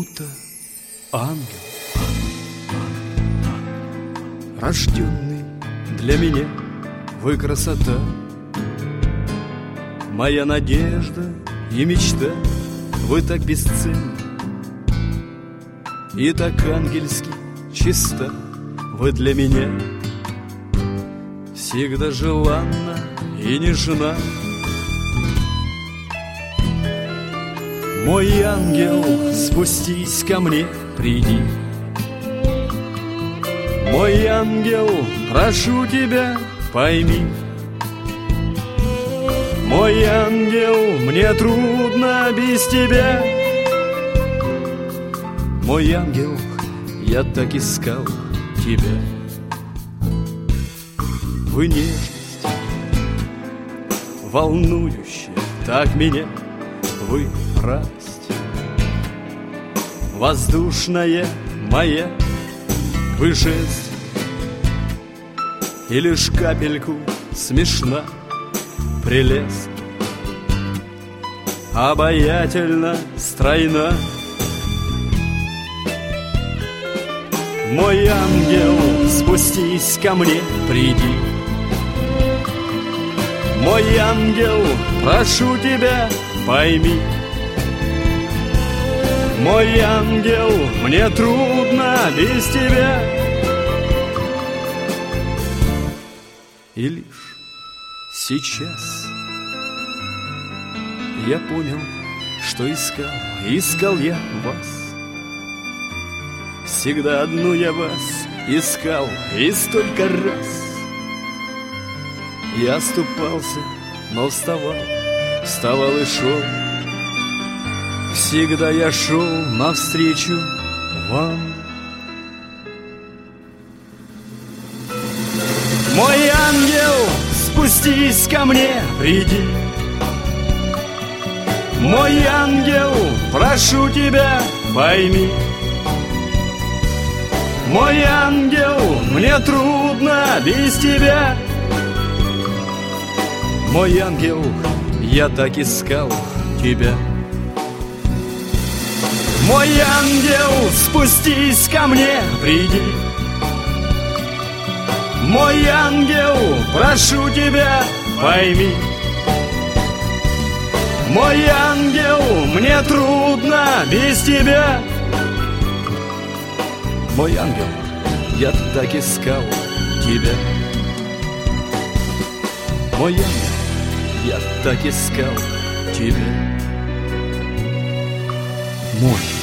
будто ангел, рожденный для меня, вы красота, моя надежда и мечта, вы так бесценны и так ангельски чиста, вы для меня всегда желанна и нежна. Мой ангел, спустись ко мне, приди. Мой ангел, прошу тебя, пойми. Мой ангел, мне трудно без тебя. Мой ангел, я так искал тебя. Вы нежность, волнующая так меня, вы радость, воздушная моя, вы жесть, и лишь капельку смешна, прелестна, обаятельно стройна. Мой ангел, спустись ко мне, приди. Мой ангел, прошу тебя, пойми. Мой ангел, мне трудно без тебя. И лишь сейчас я понял, что искал я вас. Всегда одну я вас искал, и столько раз я оступался, но вставал и шел. Всегда я шел навстречу вам. Мой ангел, спустись ко мне, приди. Мой ангел, прошу тебя, пойми. Мой ангел, мне трудно без тебя. Мой ангел, я так искал тебя. Мой ангел, спустись ко мне, приди. Мой ангел, прошу тебя, пойми. Мой ангел, мне трудно без тебя. Мой ангел, я так искал тебя. Мой ангел, я так искал тебя. Мой